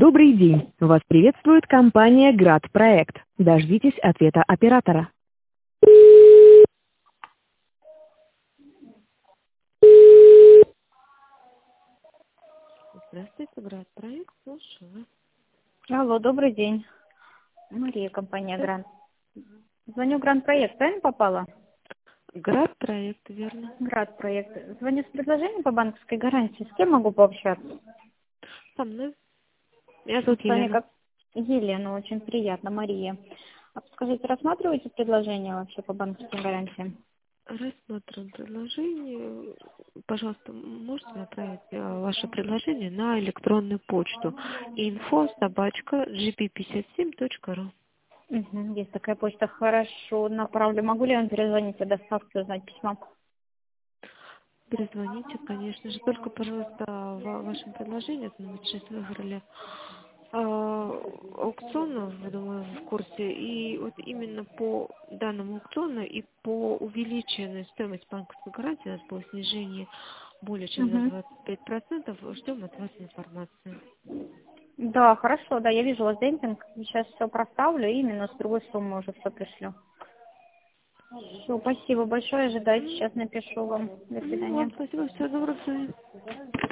Добрый день! Вас приветствует компания «Град Проект». Дождитесь ответа оператора. Здравствуйте, «Град Проект», слушаю вас. Алло, добрый день. Мария, компания Грант. Звоню Грант Проект, правильно попала? «Град Проект», верно. Град Проект. Звоню с предложением по банковской гарантии. С кем могу пообщаться? Со мной. Меня зовут С вами Елена. как Елена, очень приятно, Мария. А подскажите, рассматриваете предложение вообще по банковским гарантиям? Рассмотрим предложение. Пожалуйста, можете направить ваше предложение на электронную почту info@gp57.ru. Угу, есть такая почта, хорошо, направлю. Могу ли я вам перезвонить о доставке, узнать письма? Перезвоните, конечно же. Только, пожалуйста, в вашем предложении, мы сейчас выиграли аукцион, я думаю, в курсе, и вот именно по данному аукциону и по увеличенной стоимости банковской гарантии у нас было снижение более чем на Угу. 25%. Ждем от вас информацию. Да, хорошо, да, я вижу у вас демпинг. Сейчас все проставлю, и именно с другой суммы уже все пришлю. Все, спасибо большое, ожидайте, сейчас напишу вам. До Вам свидания. спасибо, всего доброго.